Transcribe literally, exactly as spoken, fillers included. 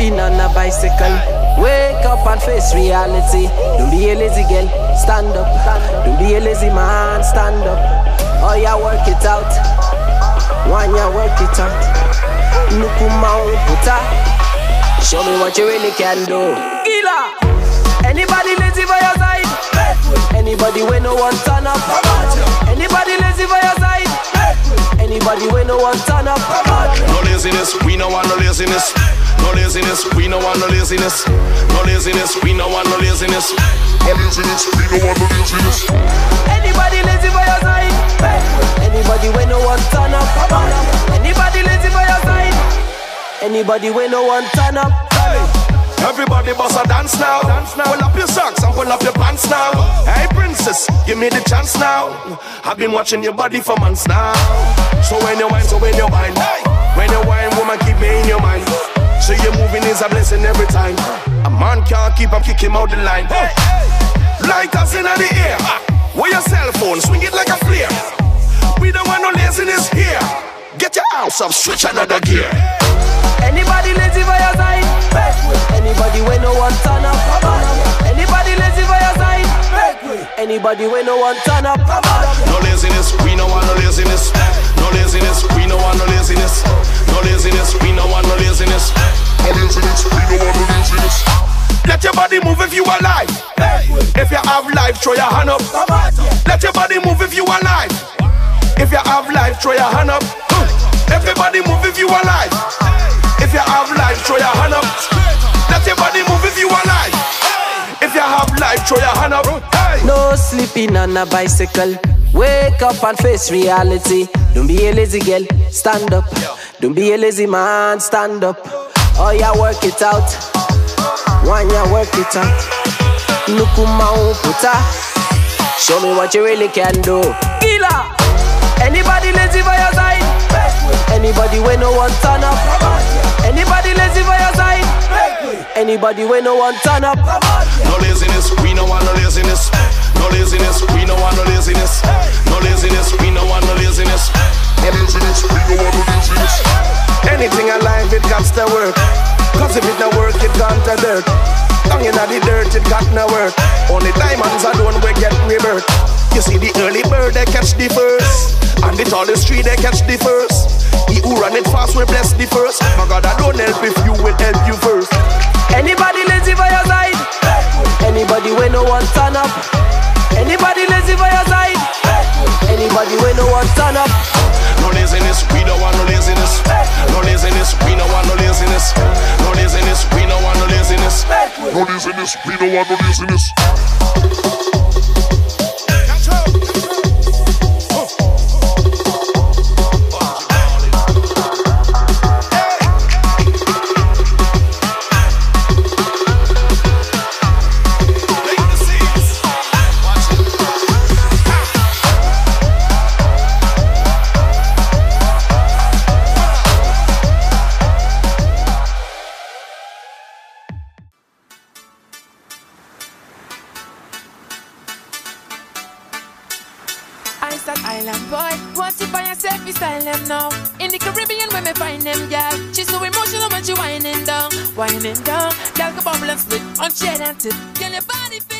sleeping on a bicycle. Wake up and face reality. Don't be a lazy girl, stand up. Don't be a lazy man, stand up. Oh yeah, work it out. One ya work it out. Nukuma puta. Show me what you really can do. Gila. Anybody lazy for your side? Anybody when no one turn up? Anybody lazy for your side? Anybody when no one turn up? No laziness, we no want no laziness. No laziness, we no want no laziness. No laziness, we no want no laziness. No laziness, we no want no laziness. Anybody lazy for your side? Anybody when no one turn up? Anybody lazy for your side? Anybody when no one turn up? Everybody boss a dance now. dance now. Pull up your socks and pull up your pants now. Hey princess, give me the chance now. I've been watching your body for months now. So when you whine, so when you whine, hey. When you whine, woman, keep me in your mind. So your moving is a blessing every time. A man can't keep up, kick him out the line. Hey. Lighters in the air. With your cell phone, swing it like a flare. We don't want no laziness here. Get your house up, switch another gear. Anybody lazy for your side? Anybody when no one turn up? Anybody lazy for your side? Anybody when no one turn up? No laziness, we no want no laziness. No laziness, we no want no laziness. No laziness, we no want no laziness. No laziness, we no want no laziness. Let your body move if you alive. If you have life, throw your hand up. Let your body move if you alive. If you have life, throw your hand up. Everybody move if you alive. If you have life, throw your hand up. Let your body move if you alive. If you have life, throw your hand up. Hey. No sleeping on a bicycle. Wake up and face reality. Don't be a lazy girl, stand up. Don't be a lazy man, stand up. Oh yeah, work it out. One ya work it out. Nukuma puta. Show me what you really can do. Gila. Anybody lazy for your side? Anybody when no one turn up? Anybody lazy for your side? Anybody when no one turn up? No laziness, we no want no laziness. No laziness, we no want no laziness. No laziness, we no want no laziness. No laziness, we no want no laziness. Anything alive, it got to work. Cause if it no work, it gone to dirt. Down in the dirt, it got no work. Only diamonds are the one we get rebirth. You see the early bird, they catch the first. And the tallest tree, they catch the first. He who run it fast will bless the first. My God, I don't help if you will help you first. Anybody lazy for your side? Anybody when no one turn up? Anybody lazy for your side? Anybody when no one turn up? No laziness, we don't want no laziness. No laziness, we don't want no laziness. No laziness, we don't want no laziness. No laziness, we don't want no laziness. Island boy, want it by yourself, you style them now. In the Caribbean, when me find them, girl, she's so emotional when she whining down, whining down. Girl, go bubble and split, on shade and tip. Girl, your body.